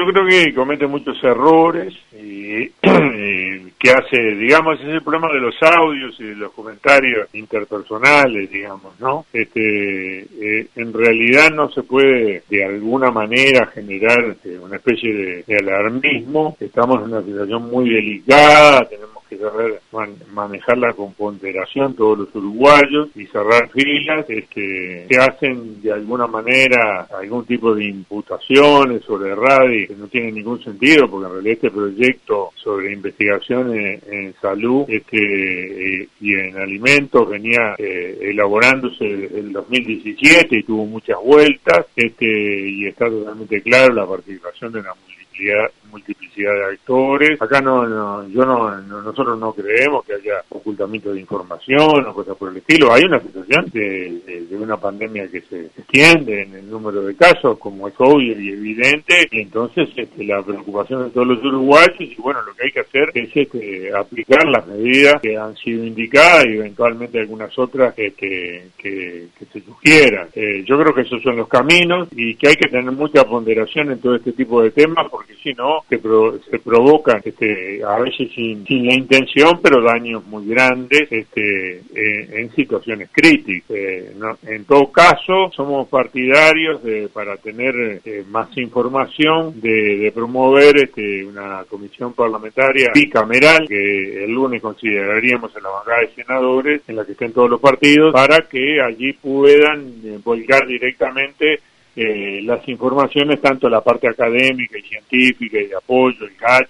yo creo que comete muchos errores y que hace, digamos, ese es el problema de los audios y de los comentarios interpersonales, digamos, ¿no? En realidad no se puede de alguna manera generar una especie de alarmismo. Estamos en una situación muy delicada, tenemos que saber manejarla con ponderación todos los uruguayos y cerrar filas. Se hacen de alguna manera algún tipo de imputaciones sobre RADI que no tienen ningún sentido, porque en realidad este proyecto sobre investigación en salud y en alimentos venía elaborándose el 2017 y tuvo muchas vueltas, y está totalmente claro la participación de una multiplicidad de actores. Acá nosotros no creemos que haya ocultamiento de información o cosas por el estilo. Hay una situación de una pandemia que se extiende en el número de casos, como es obvio y evidente, y entonces la preocupación de todos los uruguayos, y bueno, lo que hay que hacer es aplicar las medidas que han sido indicadas y eventualmente algunas otras que se sugieran. Yo creo que esos son los caminos y que hay que tener mucha ponderación en todo este tipo de temas, porque si no se provocan a veces sin la intención, pero daños muy grandes en situaciones críticas. En todo caso, somos partidarios para tener más información de promover una comisión parlamentaria bicameral que el lunes consideraríamos en la bancada de senadores, en la que estén todos los partidos, para que allí puedan volcar directamente las informaciones, tanto la parte académica y científica y de apoyo, el GACH,